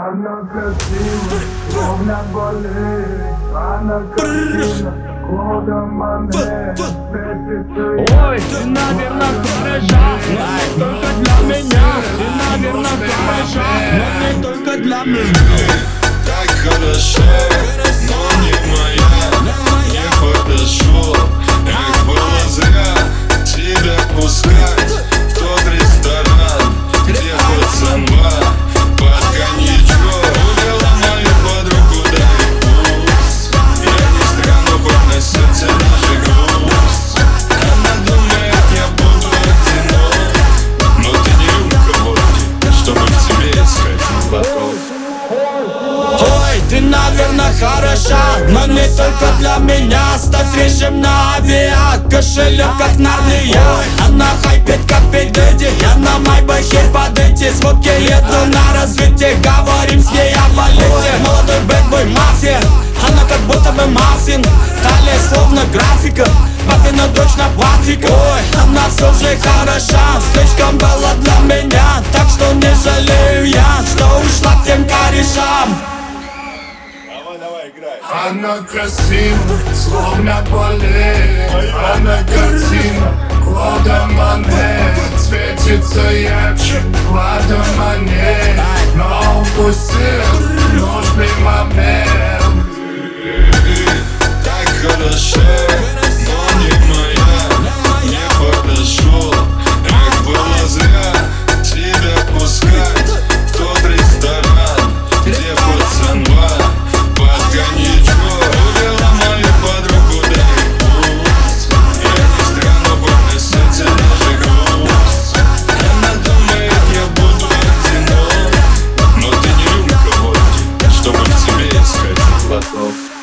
Она красива, словно болеет. Она красива, года монет. Ой, ты, наверное, хороша, но не только для меня. Ты, наверное, хороша, но не только для меня. Так хорошо, но не моя. Не подошел, эх, было зря тебя пускать в тот ресторан, где пацанва под коньячок увела мою подругу далеко. Я не стану подноситься даже грусть. Она думает, я буду одинок, но ты не рюмка водки, чтобы к тебе искать глотков. Ой, ты, наверное, хороша, но не только для меня. Ставь режим на авиа, кошелек как Нарния. Она хайпит как Пидеди, я на майбахе под эти звуки еду на развитие. Говорим с ней о балете. Молодой бэтбой мафия, она как будто бы маффин. Талия словно графика, папина дочь на платик. Ой, она все же хороша, слишком была для меня. Так что не жалею я, что ушла к тем корешам. Она красива, словно болеет. Она картина, года монет. Светится ярче, клада монет. Но упустил нужный момент. Так хорошо, но не моя. Не подошел, эх, было зря тебя пускать в тот ресторан, где пацанва под коньячок увела мою подругу далеко. Я не стану подноситься даже грусть. Она думает, я буду одинок, но ты не рюмка водки, чтобы к тебе искать глотков.